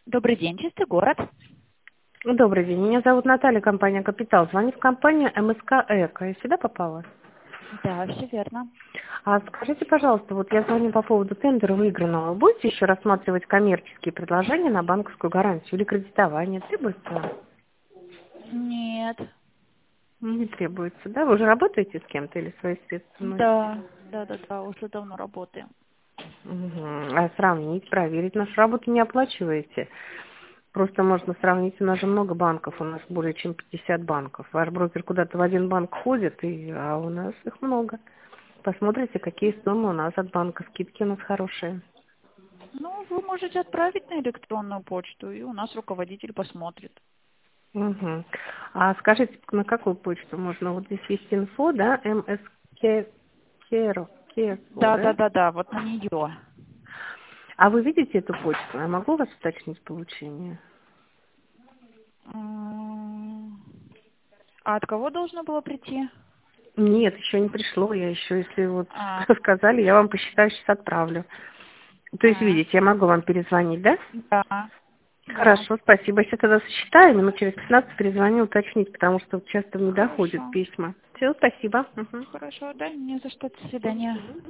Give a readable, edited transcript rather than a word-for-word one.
Добрый день, чистый город. Добрый день. Меня зовут Наталья, компания «Капитал». Звонит в компанию МСК «Эко». Я сюда попала? Да, все верно. А скажите, пожалуйста, вот я звоню по поводу тендера выигранного. Вы будете еще рассматривать коммерческие предложения на банковскую гарантию или кредитование? Требуется? Нет. Не требуется, да? Вы уже работаете с кем-то или свои средства носите? Да, уже давно работаем. Мгм. А сравнить, проверить нашу работу не оплачиваете. Просто можно сравнить, у нас же много банков, у нас более чем 50 банков. Ваш брокер куда-то в один банк ходит, а у нас их много. Посмотрите, какие суммы у нас от банка, скидки у нас хорошие. Ну, вы можете отправить на электронную почту, и у нас руководитель посмотрит. Угу. А скажите, на какую почту можно? Вот здесь есть инфо, да, МСК, да? Да, вот на нее. А вы видите эту почту? Я могу вас уточнить получение? А от кого должно было прийти? Нет, еще не пришло. Я еще, если вот А, сказали, я вам посчитаю, сейчас отправлю. То есть, а, видите, я могу вам перезвонить, да? да. Хорошо, спасибо. Сейчас тогда сосчитаю, минут через 15 перезвоню уточнить, потому что часто не доходят Хорошо. письма. Все, спасибо. Мгм. Хорошо, да, не за что. До свидания.